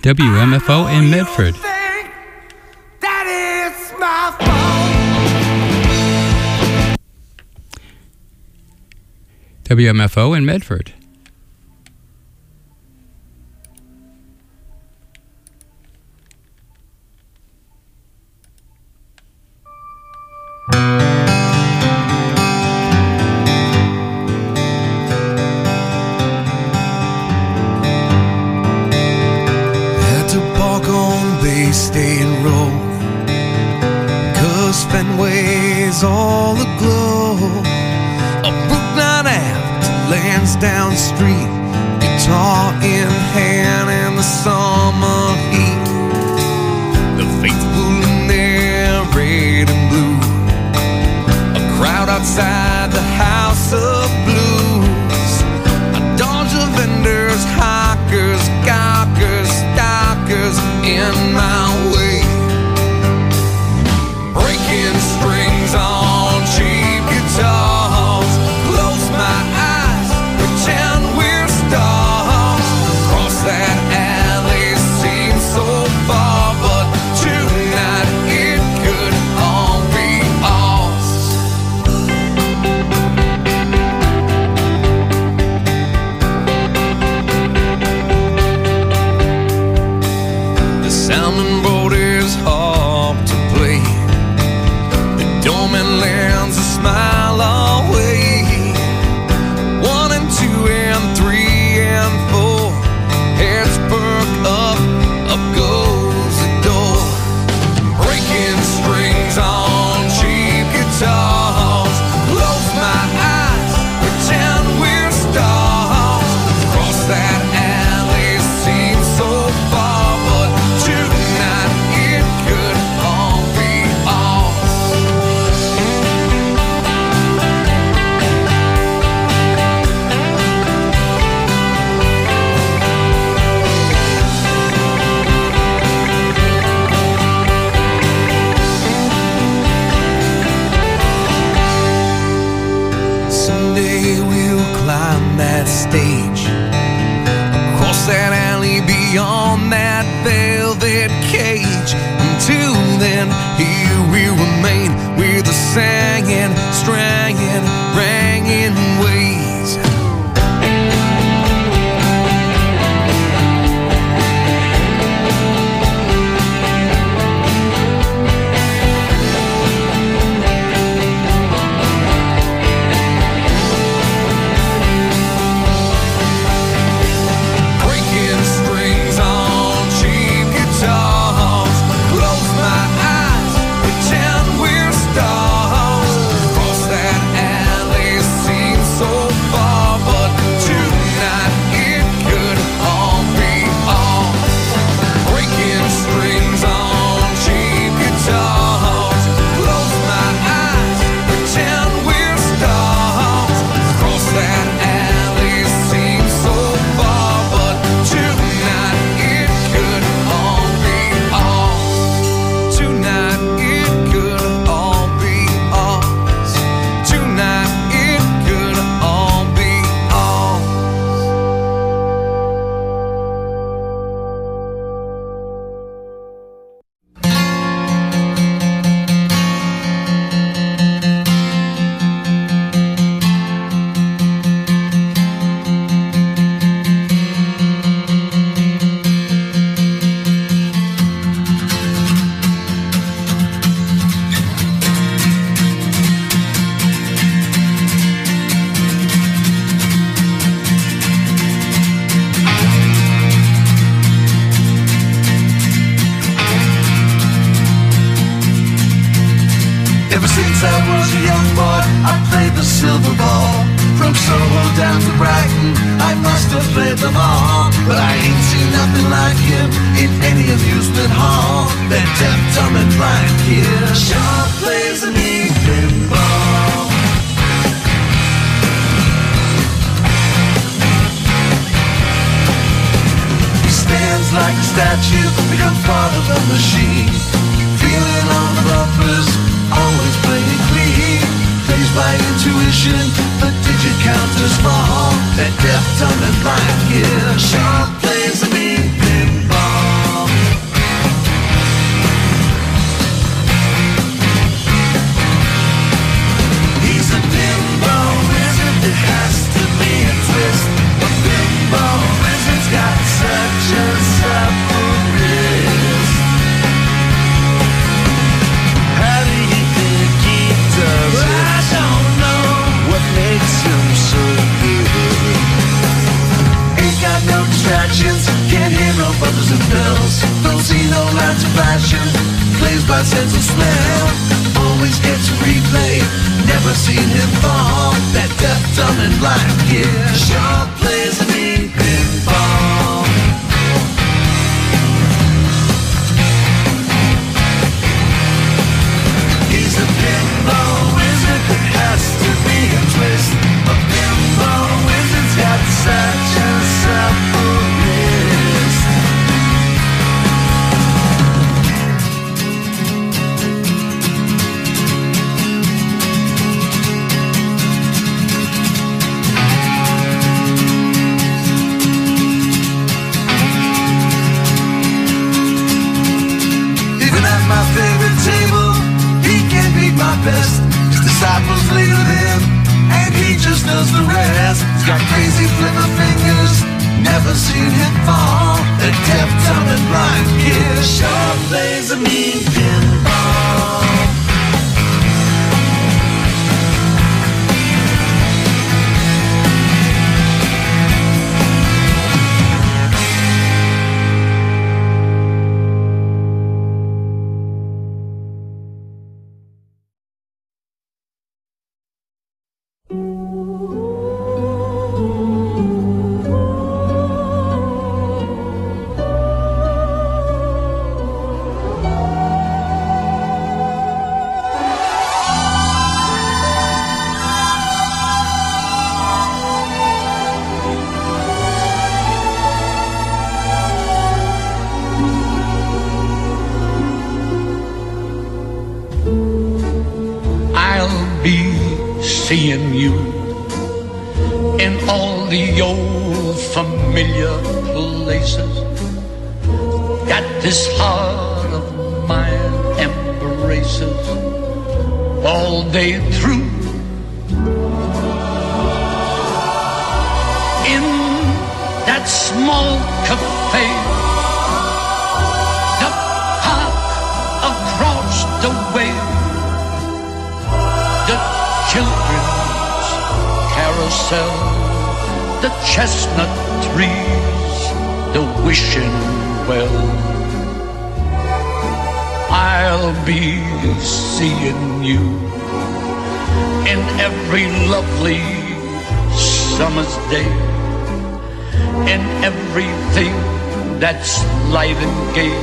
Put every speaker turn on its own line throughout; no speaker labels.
WMFO in Medford. WMFO in Medford.
Had to walk on Bay State Road, 'cause Fenway's all aglow. A Brookline Ave to Lansdowne Street, guitar in hand in the summer heat. The faithful in their red and blue, a crowd outside the House of Blues. A dodge of vendors, hawkers, gawkers, stalkers in my way. Breaking strings on cheap guitars, close my eyes, pretend we're stars. Cross that alley seems so far, but tonight it could all be ours. The sounding board is hard to play. The doorman lends a smile away. 1 and 2 and 3 and 4, heads perk up, up goes the door. Breaking strings on cheap guitars, close my eyes, pretend we're stars. Cross that alley seems so far, but tonight it could all be ours. Someday we'll climb that stage, across that alley, beyond that velvet cage. Until then, here we remain with the singing, stranging, ringing ways. Breaking strings on cheap guitars, close my eyes, pretend we're stars. Cross that alley seems so far, but tonight it could all be ours. Breaking strings on cheap guitars, close my eyes, pretend we're stars. Cross that alley seems so far, but tonight it could all be ours. Tonight it could all be ours. Tonight it could all be ours. Ever since I was a young boy, I played the silver ball. From Soho down to Brighton, I must have played them all. But I ain't seen nothing like him in any amusement hall. That deaf, dumb, and blind kid sure plays an evening ball. He stands like a statue, become part of the machine. Feeling on the bumpers, always playing clean. Plays by intuition, the digit count is small. That deaf, dumb, and blind kid sure plays an evening ball. see no lines of fashion, plays by sense of smell. Always gets a replay, never seen him fall. That deaf, dumb, and blind kid sure plays a mean pinball. He's a pinball wizard that has to be a twist. A pinball wizard's got such a supple wrist. Even at my favorite table, he can beat my best. His disciples lead with him, and he just does the rest. He's got crazy flipper fingers, never seen him fall. A deaf, dumb, and blind kid sure plays a mean pinball.
Seeing you in all the old familiar places that this heart of mine embraces all day through. In that small cafe, the park across the way, the children's carousel, the chestnut trees, the wishing well. I'll be seeing you in every lovely summer's day, in everything that's light and gay.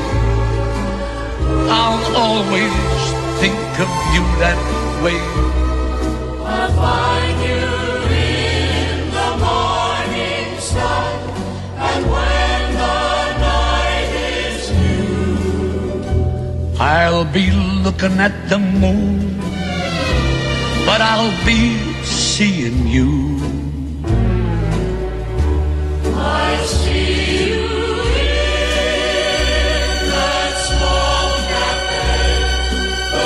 I'll always think of you that way.
I'll find you in the morning sky, and when the night is new,
I'll be looking at the moon, but I'll be seeing you.
I see you in that small cafe, the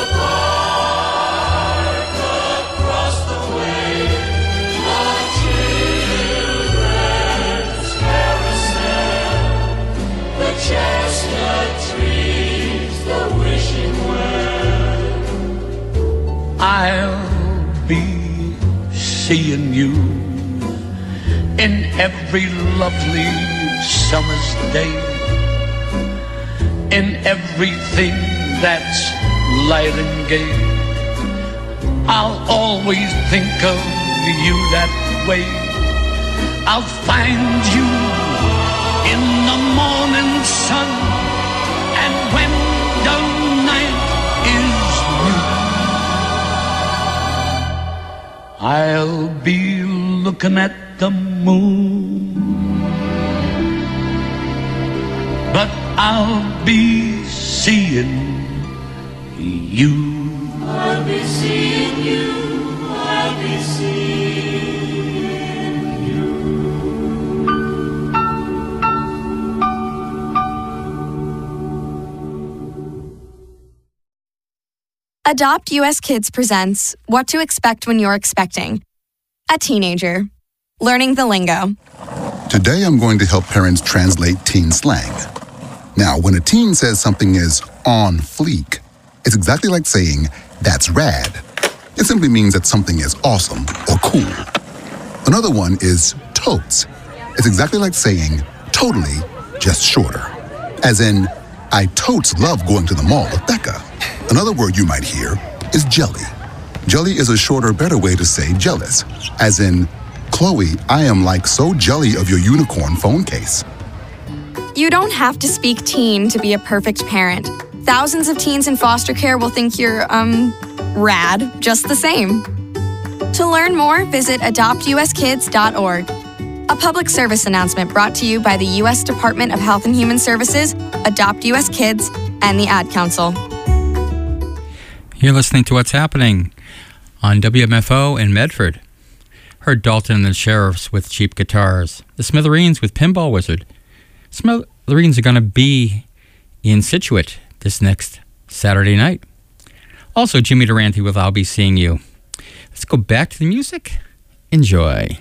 park across the way, the children's carousel, the chestnut trees, the wishing well.
I'll be seeing you in every lovely summer's day, in everything that's light and gay. I'll always think of you that way. I'll find you in the morning sun, and when the night is new, I'll be looking at the moon, but I'll be seeing you.
I'll be seeing you, I'll be seeing you.
Adopt US Kids presents What to Expect When You're Expecting. A teenager. Learning the lingo.
Today I'm going to help parents translate teen slang. Now, when a teen says something is on fleek, it's exactly like saying, that's rad. It simply means that something is awesome or cool. Another one is totes. It's exactly like saying totally, just shorter. As in, I totes love going to the mall with Becca. Another word you might hear is jelly. Jelly is a shorter, better way to say jealous, as in, Chloe, I am like so jelly of your unicorn phone case.
You don't have to speak teen to be a perfect parent. Thousands of teens in foster care will think you're, rad just the same. To learn more, visit adoptuskids.org. A public service announcement brought to you by the U.S. Department of Health and Human Services, Adopt U.S. Kids, and the Ad Council.
You're listening to What's Happening on WMFO in Medford. Heard Dalton and the Sheriffs with cheap guitars. The Smithereens with Pinball Wizard. Smithereens are going to be in Scituate this next Saturday night. Also, Jimmy Durante with I'll Be Seeing You. Let's go back to the music. Enjoy.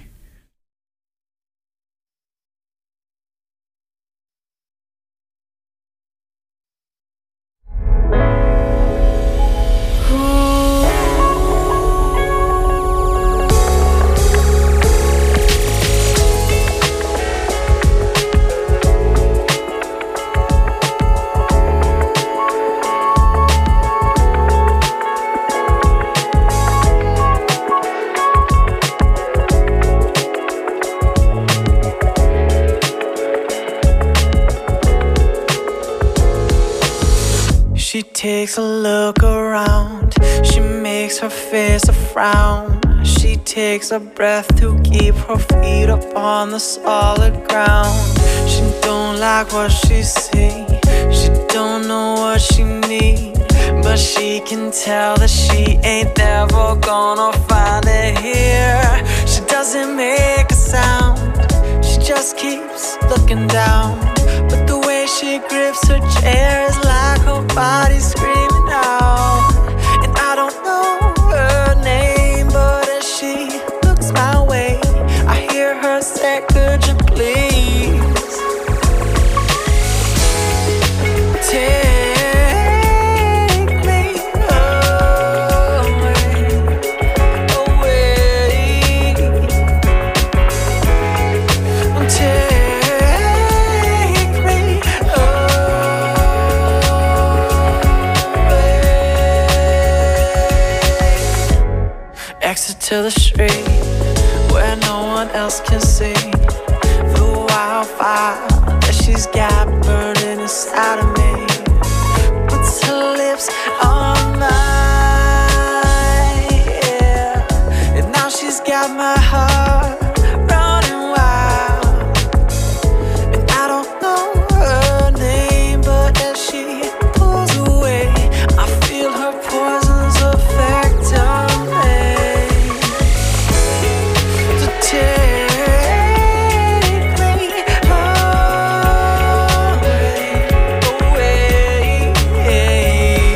She takes a look around, she makes her face a frown. She takes a breath to keep her feet upon the solid ground. She don't like what she see, she don't know what she need, but she can tell that she ain't never gonna find it here. She doesn't make a sound, she just keeps looking down. But the way she grips her chair is like her body's screaming out. And I don't know her name, but as she looks my way, I hear her say, could you please take me away, away, take me away. Exit to the street where no one else can see the wildfire that she's got burning inside of me. Puts her lips on mine, yeah. And now she's got my heart running wild. And I don't know her name, but as she pulls away, I feel her poison's effect on me. So take me away, away.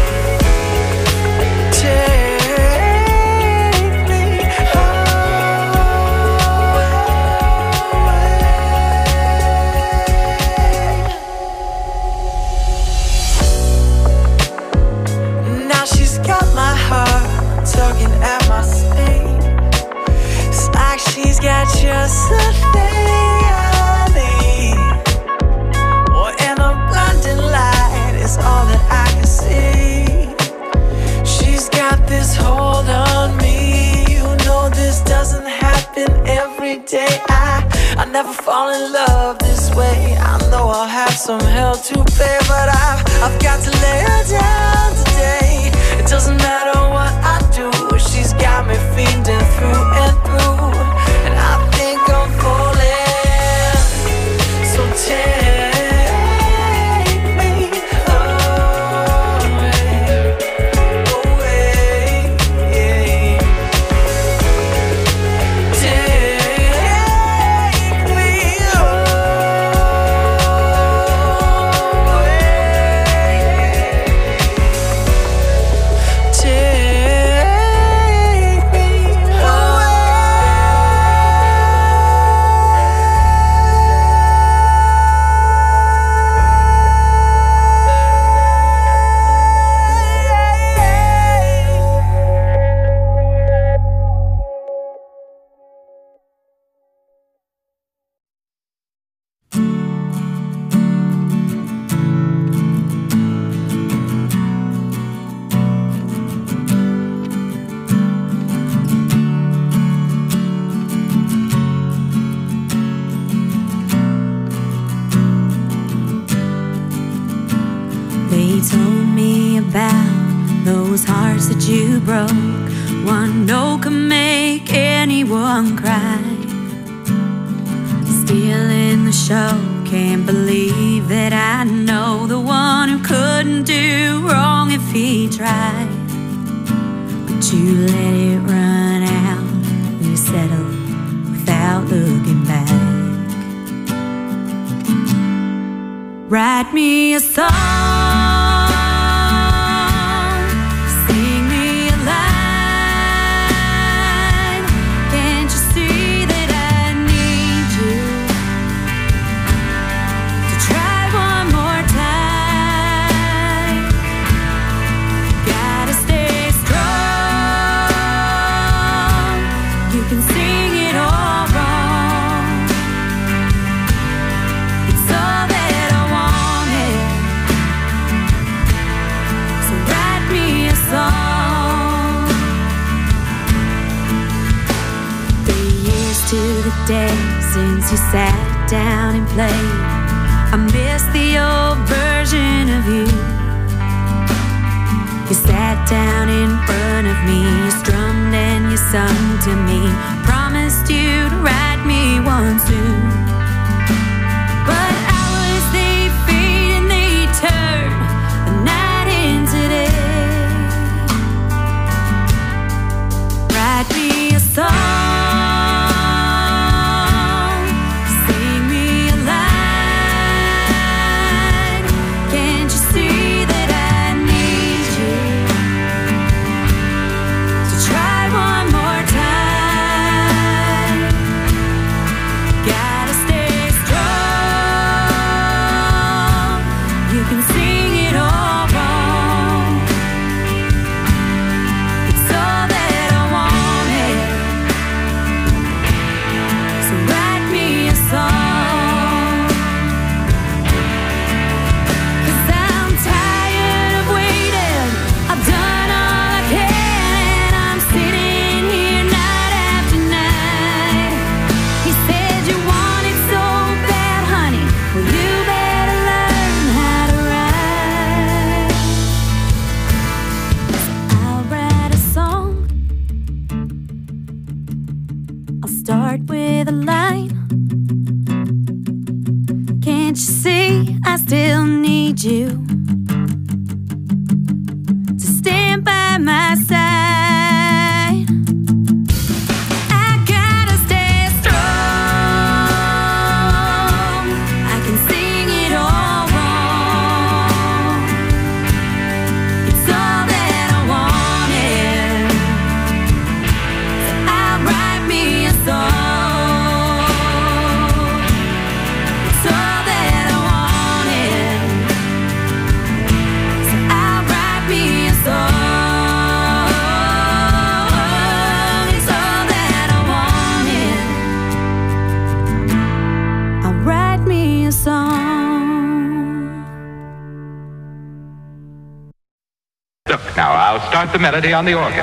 Take me away. Now she's got my heart tugging at my sleeve. It's like she's got just the thing I need. Or in a blinding light is all that I can see. She's got this hold on me. You know this doesn't happen every day. I never fall in love this way. I know I'll have some hell to pay, but I've got to lay her down today. It doesn't matter what I do, she's got me fiending through and through, and I think I'm falling. So take me away, away. Take me away. Take me away.
about those hearts that you broke. One note can make anyone cry. Stealing the show, can't believe that I know the one who couldn't do wrong if he tried. But you let it run out, you settled without looking back. Write me a song, sing me a line. Can't you see that I need you to try one more time? Gotta stay strong. You can sing it all wrong. It's all that I wanted. So write me a song. 3 years to the day since you sat down and played. I miss the old version of you. You sat down in front of me, you strummed and you sung to me. Promised you'd write me one soon. But hours they fade and they turn the night into day. Write me a song, sing me a line. Can't you see that I need you to try one more time? Gotta stay strong. You can sing it all wrong. It's all that I wanted. So write me a song. 'Cause I'm tired of waiting. I've done all I can and I'm sitting here night after night. He said you want it so bad, honey. Well, you better learn how to write. I'll write a song. I'll start with a line. Can't you see I still need you to stand by my side? I gotta stay strong. I can sing it all wrong. It's all that I wanted. So I'll write me a song. It's all that I wanted. So I'll write me a song. It's all that I wanted. I'll write me a song.
Look, now I'll start the melody on the organ.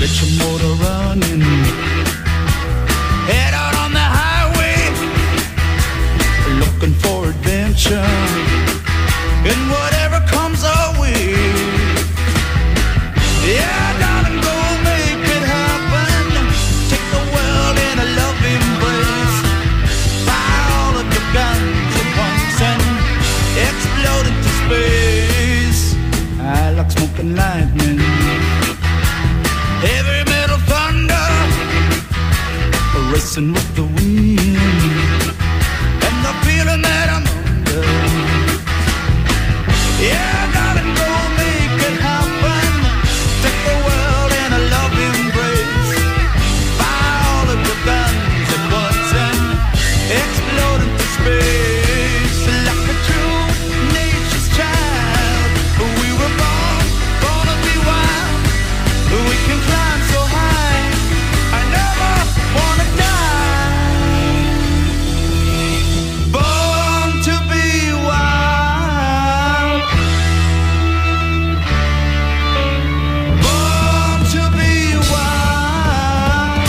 Get your motor running. Head out on the highway, looking for adventure. And whatever comes our way, yeah, darling, go make it happen. Take the world in a love embrace. Fire all of your guns at once and explode into space. I like smoking lightning, heavy metal thunder, racing with the wind, and the feeling that I'm under. Yeah, darling, go make it happen. Take the world in a love embrace. Fire all of your guns at once and explode into space. Like a true nature's child, we were born to be wild. We can climb so high, I never wanna die. Born to be wild. Born to be wild.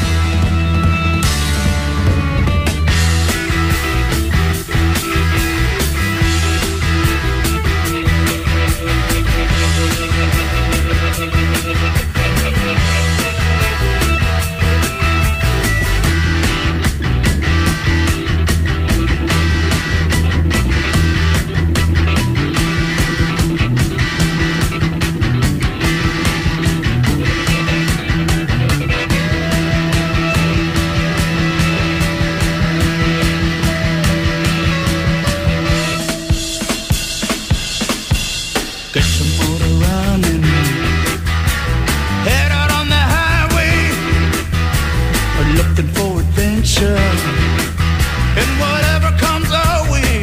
Get your motor running. Head out on the highway, looking for adventure. And whatever comes our way,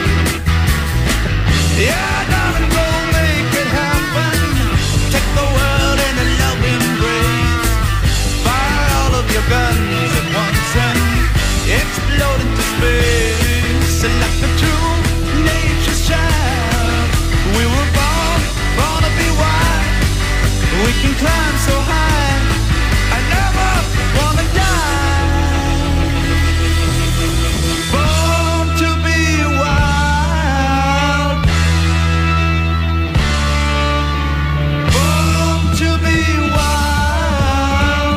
yeah, darling, go make it happen. Take the world in a love embrace. Fire all of your guns at once and explode into space. Like a true nature's child, we were born to be wild. We can climb so high, I never wanna die. Born to be wild. Born to be wild.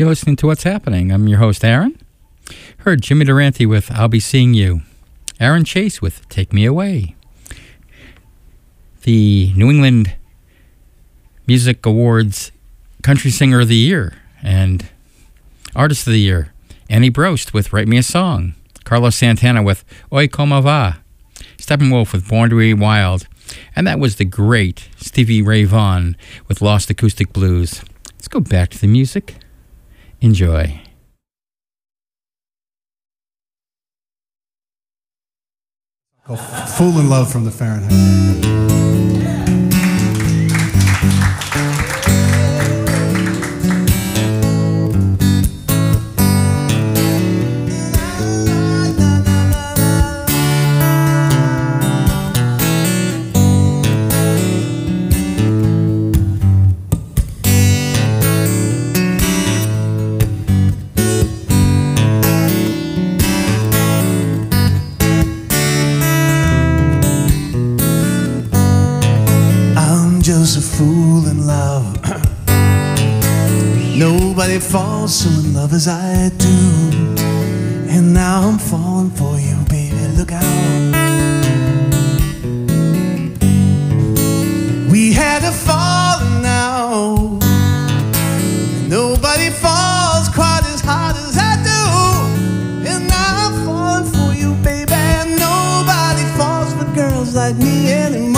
You're listening to What's Happening. I'm your host, Aaron. Heard Jimmy Durante with I'll Be Seeing You. Aaron Chase with Take Me Away. The New England Music Awards Country Singer of the Year and Artist of the Year. Annie Brost with Write Me a Song. Carlos Santana with Oi Como Va. Steppenwolf with Born to Be Wild. And that was the great Stevie Ray Vaughan with Lost Acoustic Blues. Let's go back to the music. Enjoy.
Fool in Love from the Fahrenheit. Just a fool in love. Nobody falls so in love as I do. And now I'm falling for you, baby, look out. We had a falling out. Nobody falls quite as hard as I do. And now I'm falling for you, baby. And nobody falls for girls like me anymore.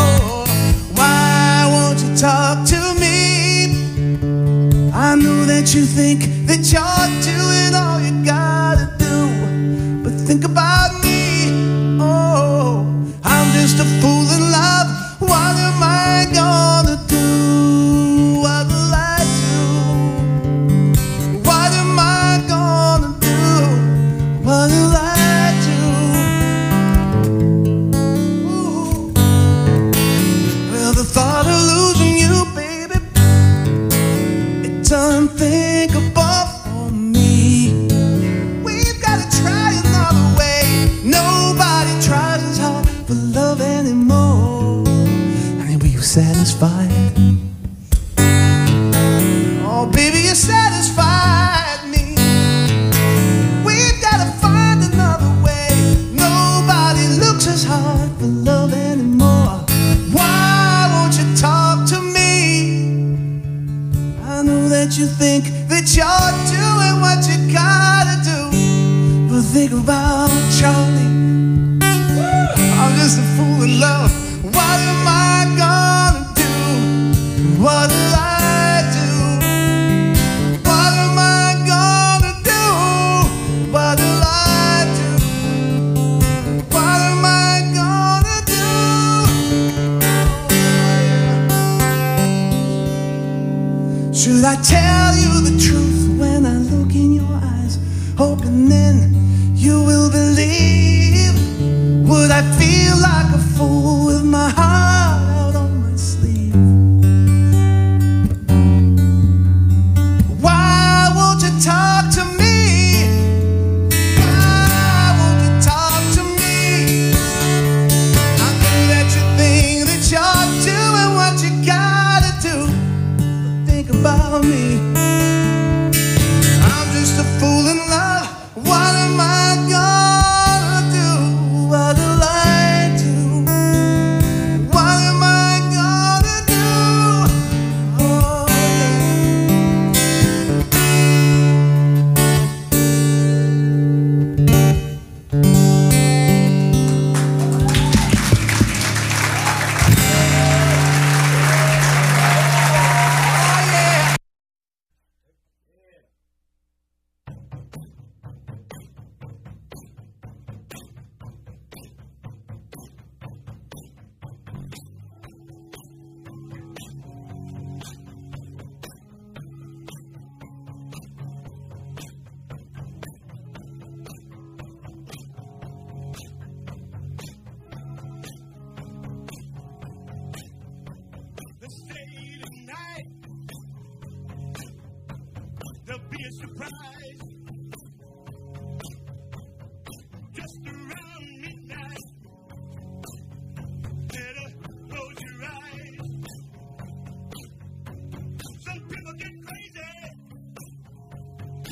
Talk to me. I know that you think that you're doing all you gotta do, but think about me. Oh, I'm just a fool in love. What am I gonna do? What will I do? What am I gonna do? What will I do? Ooh. Well, the thought of losing unthinkable for me. We've got to try another way. Nobody tries as hard for love anymore. Honey, were you satisfied? Oh, baby, you satisfied me. We've got to find another way. Nobody looks as hard for love anymore. Why won't you talk to me? I know that you think that you're doing what you gotta do, but think about Charlie. I'm just a fool in love. What am I gonna do? What will I do? What am I gonna do? What will I do? What am I gonna do? Should I tell you the truth when I look in your eyes, hoping then you will believe? Would I feel like a fool with my heart out on my sleeve? Why won't you talk to me? Why won't you talk to me? I know that you think that you're doing what you gotta do, but think about me. I'm just a fool in love. What am I gonna do? What will I do? What am I gonna do? Oh, yeah.
There'll be a surprise just around midnight. Better close your eyes. Some people get crazy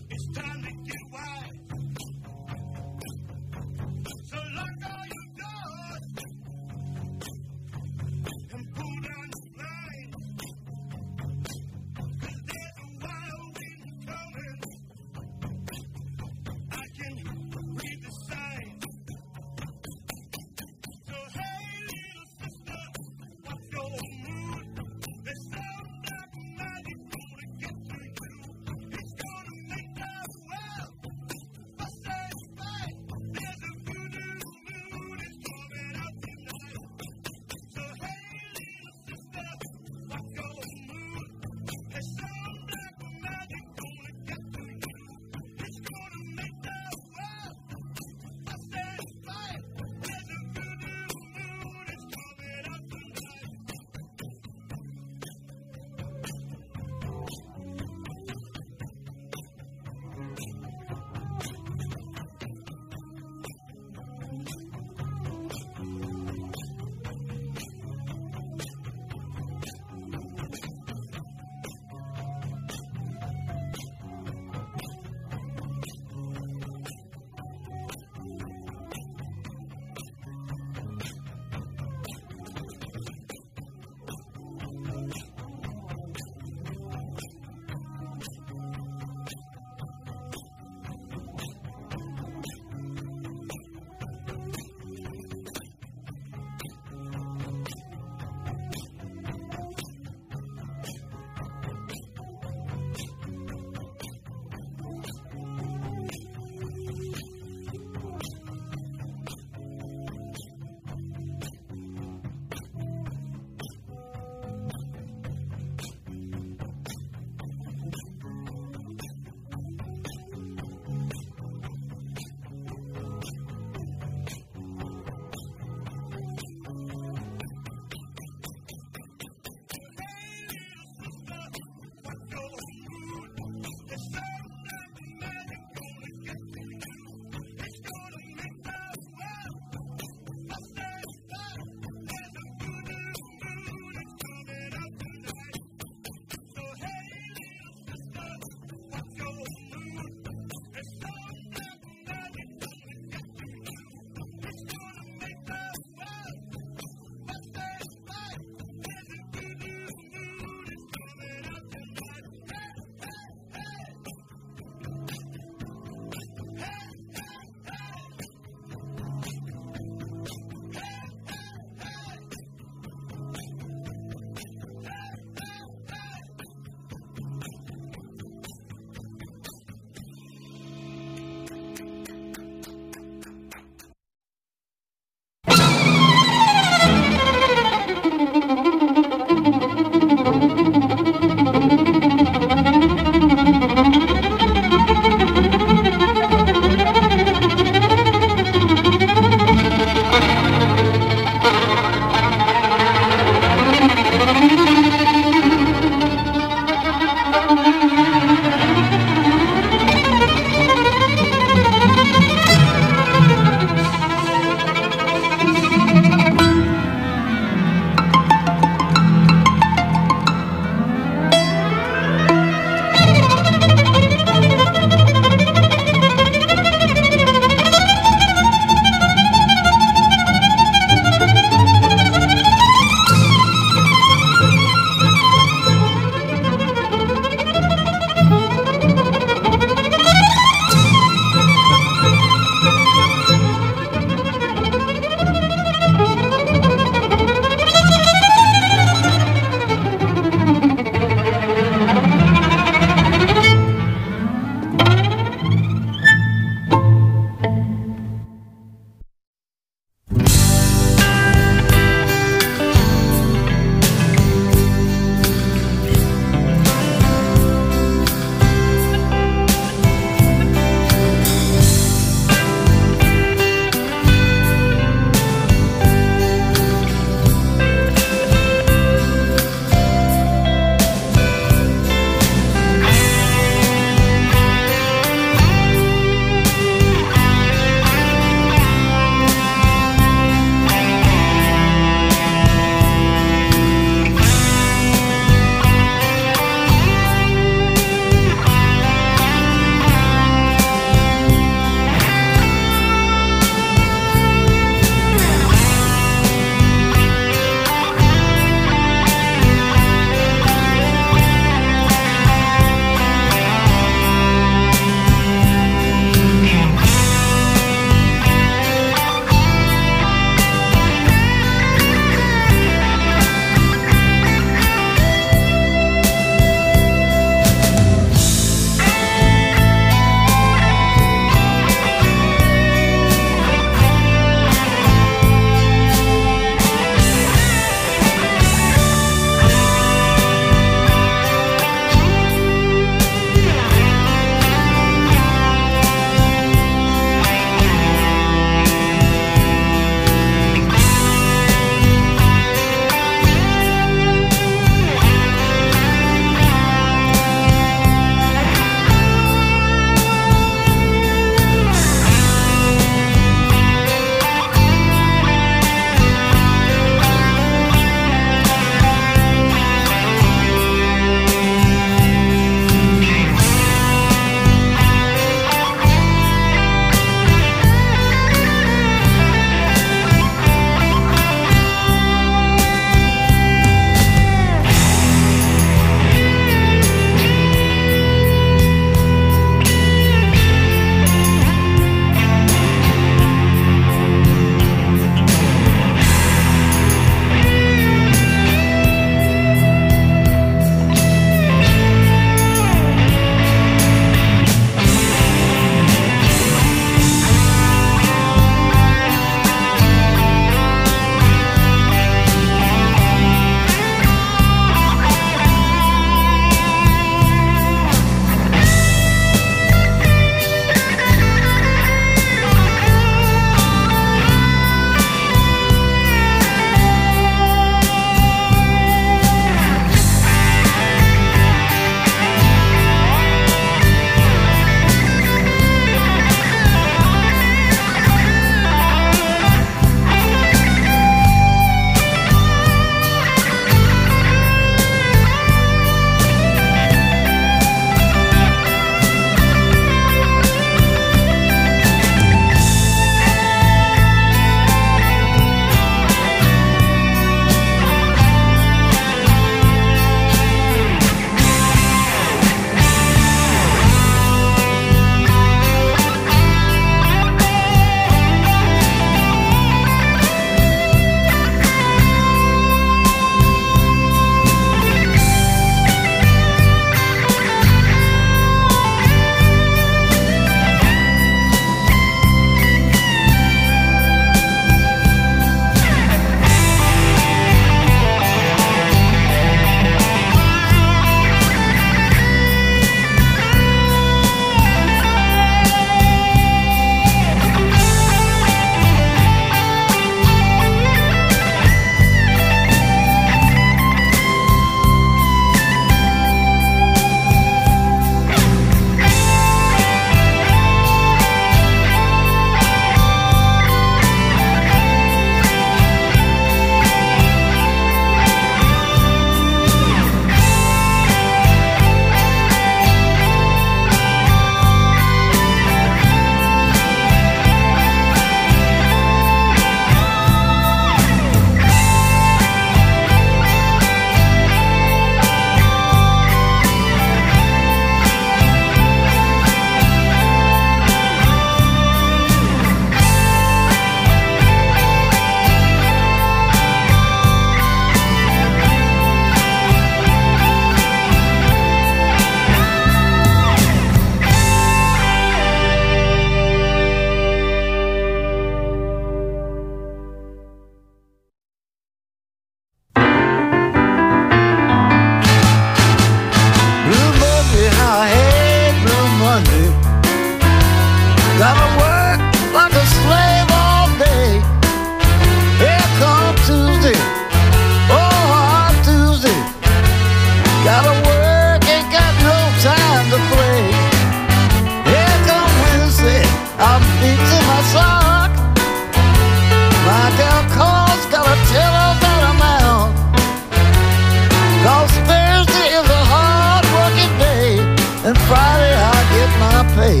Gotta work, ain't got no time to play. Here come Wednesday, I'm fixing my sock. My gal calls, gotta tell her that I'm out. 'Cause Thursday is a hard working day, and Friday I get my pay.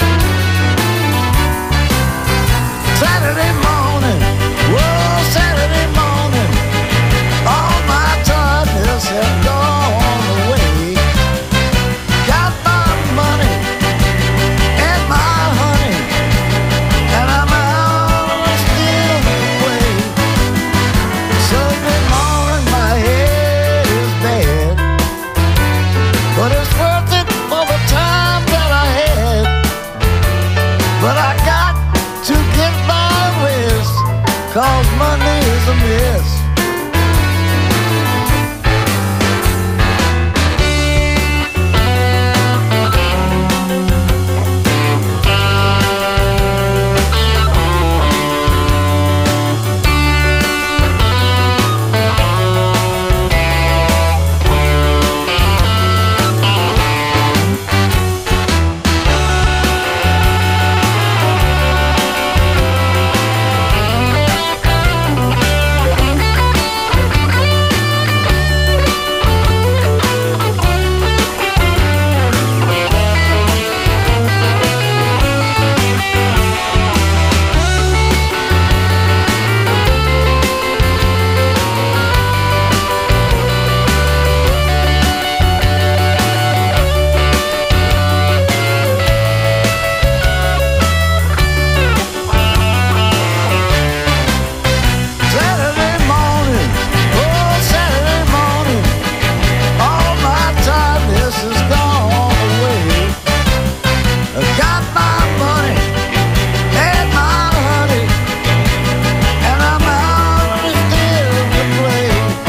Saturday morning, whoa, Saturday morning, all my tiredness has gone away. Got my money and my honey, and I'm out still way. Sunday morning, my head is bad, but it's worth it for the time that I had. But I got to get my rest, 'cause Monday is a mess. Saturday morning, oh Saturday morning, all my tiredness is gone away. I got my money and my honey, and I'm out still to play.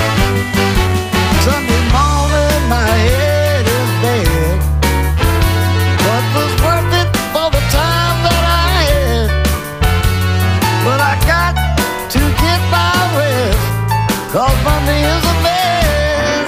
Sunday morning, my head is bad, but was worth it for the time that I had. But I got to get my rest, 'cause Monday is a mess.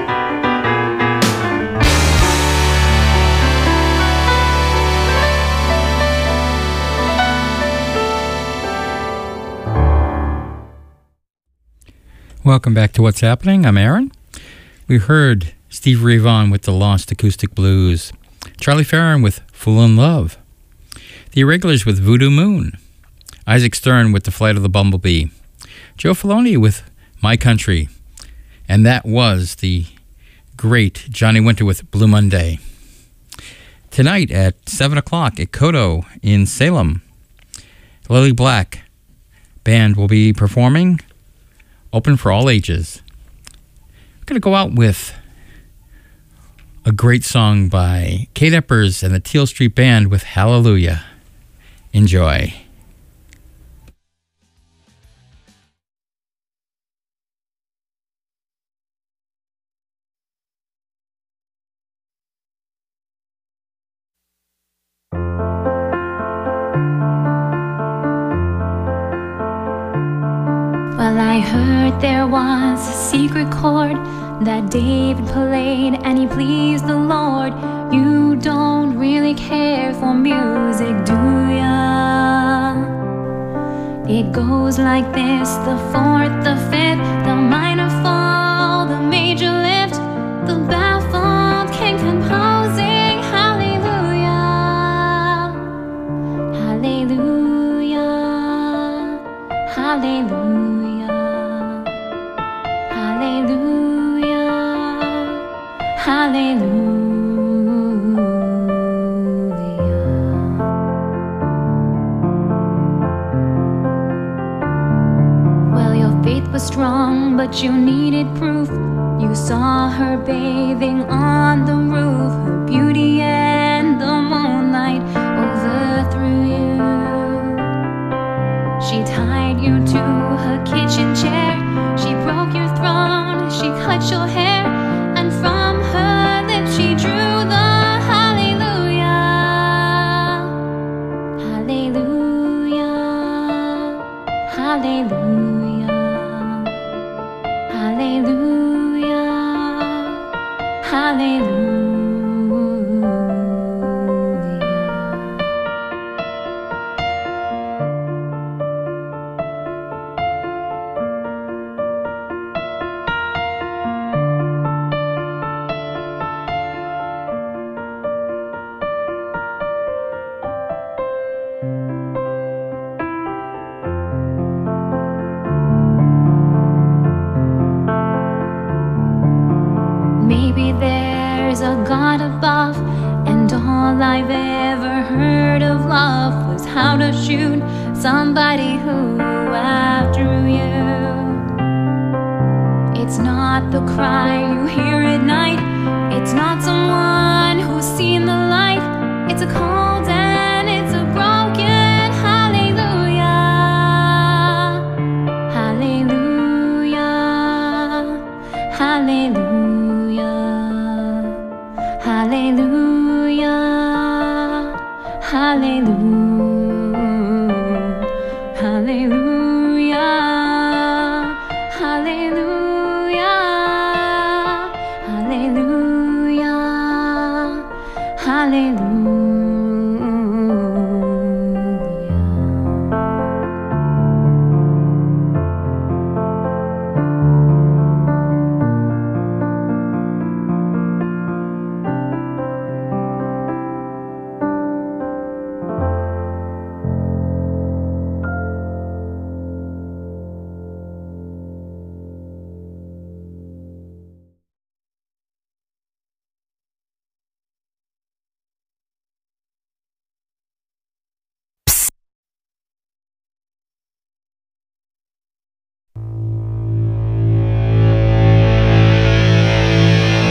Welcome back to What's Happening. I'm Aaron. We heard Steve Ray Vaughan with the Lost Acoustic Blues, Charlie Farron with Fool in Love, The Irregulars with Voodoo Moon, Isaac Stern with The Flight of the Bumblebee, Joe Filoni with My Country, and that was the great Johnny Winter with Blue Monday. Tonight at 7 o'clock at Kodo in Salem, Lily Black Band will be performing, open for all ages. I'm going to go out with a great song by Kate Eppers and the Teal Street Band with Hallelujah. Enjoy.
Well, I heard there was a secret chord that David played and he pleased the Lord. You don't really care for music, do ya? It goes like this: the fourth, the fifth, the minor fall, the major lift, the baffled king composing hallelujah, hallelujah, hallelujah. Hallelujah. Well, your faith was strong, but you needed proof. You saw her bathing on the roof, her beauty and the moonlight overthrew you. She tied you to her kitchen chair, she broke your throne, she cut your hair, and from her lips she drew the hallelujah, hallelujah, hallelujah, hallelujah, hallelujah. Maybe there's a God above, and all I've ever heard of love was how to shoot somebody who outdrew you. It's not the cry you hear at night, it's not someone who's seen the light. It's a cold and it's a broken hallelujah, hallelujah, hallelujah. Hallelujah, hallelujah, hallelujah, hallelujah, hallelujah, hallelujah.